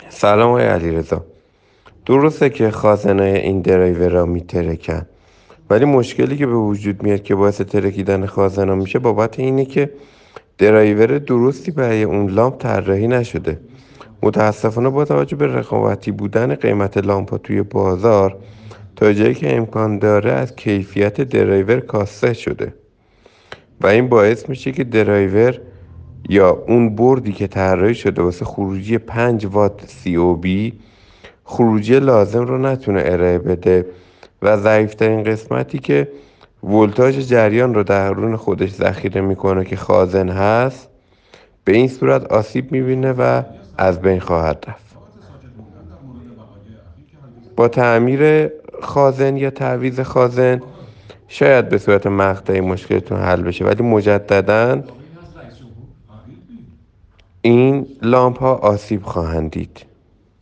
سلام آقای علیرضا. درسته که خازنای این درایورها میترکن، ولی مشکلی که به وجود میاد که باعث ترکیدن خازنا میشه بابت اینه که درایور درستی برای اون لامپ طراحی نشده. متاسفانه با توجه به رقابتی بودن قیمت لامپا توی بازار، تا جایی که امکان داره از کیفیت درایور کاسته شده و این باعث میشه که درایور یا اون بردی که طراحی شده واسه خروجی 5 وات COB خروجی لازم رو نتونه ارائه بده و ضعیفترین قسمتی که ولتاژ جریان رو درون خودش ذخیره میکنه که خازن هست، به این صورت آسیب میبینه و از بین خواهد رفت. با تعمیر خازن یا تعویض خازن شاید به صورت مقطعی مشکلتون حل بشه، ولی مجددا این لامپ ها آسیب خواهند دید.